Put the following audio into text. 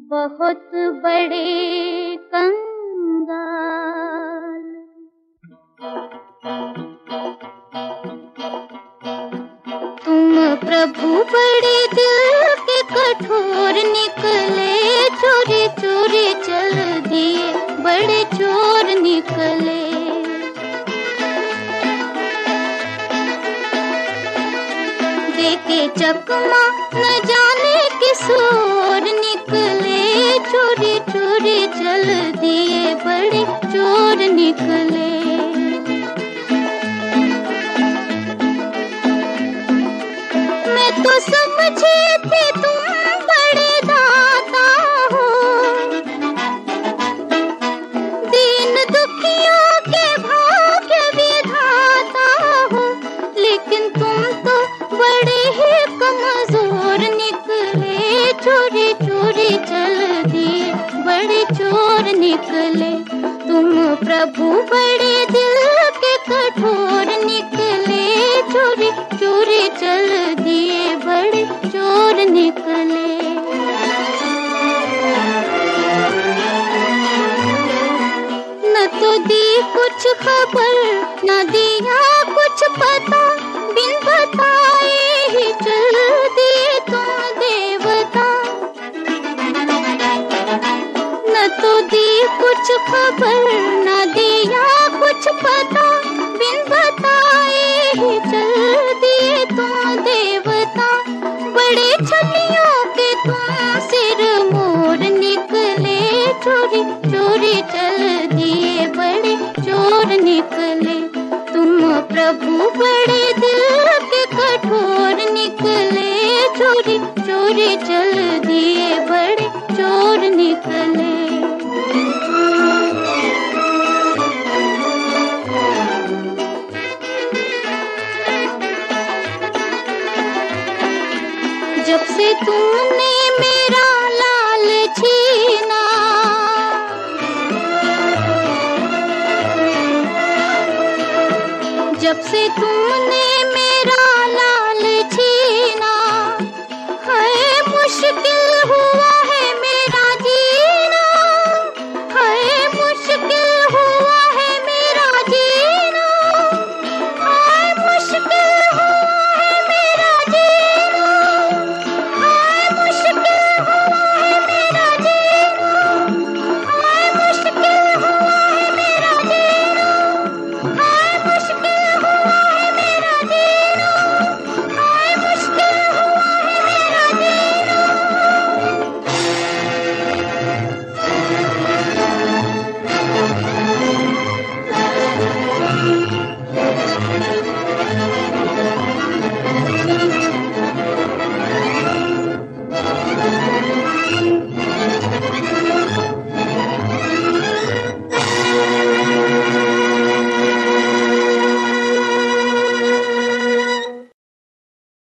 बहुत बड़े कंगाल। तुम प्रभु बड़े दिल के कठोर निकले, चोरी चोरी चल दिए बड़े चोर निकले। देखे चकमा न जाने किस ओर निकले, चोरी चोरी चल दिए बड़े चोर निकले। मैं तो समझी थी तुम बड़े दाता हो, दीन दुखियों के भाग्य विधाता हो, लेकिन तुम तो बड़े ही कमजोर निकले, चोरी चोरी चल दिए बड़े चोर निकले। तुम प्रभु बड़े दिल के कठोर निकले, चोरी चोरी चल दिए बड़े चोर निकले। न तो दी कुछ खबर न दिया कुछ पता, बिन बताए ही चल दिए तुम देवता। न तो दी कुछ खबर न दिया कुछ पता, बिन बताए ही चल दिए तुम देवता। बड़े छलियों के तुम सिर मोर निकले, चोरी चोरी चल दिए बड़े चोर निकले। तुम प्रभु बड़े दिल के कठोर निकले, चोरी चोरी चल दिए बड़े चोर निकले। जब से तूने मेरा लाल छीना, जब से तूने